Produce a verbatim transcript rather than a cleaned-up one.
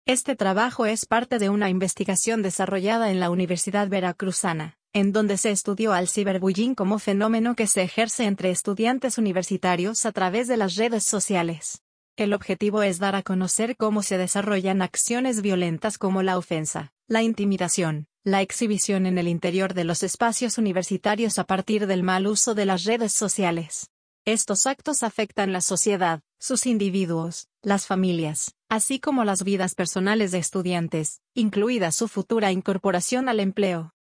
Este trabajo es parte de una investigación desarrollada en la Universidad Veracruzana, en donde se estudió al ciberbullying como fenómeno que se ejerce entre estudiantes universitarios a través de las redes sociales. El objetivo es dar a conocer cómo se desarrollan acciones violentas como la ofensa, la intimidación, la exhibición en el interior de los espacios universitarios a partir del mal uso de las redes sociales. Estos actos afectan la sociedad, sus individuos, las familias, así como las vidas personales de estudiantes, incluida su futura incorporación al empleo.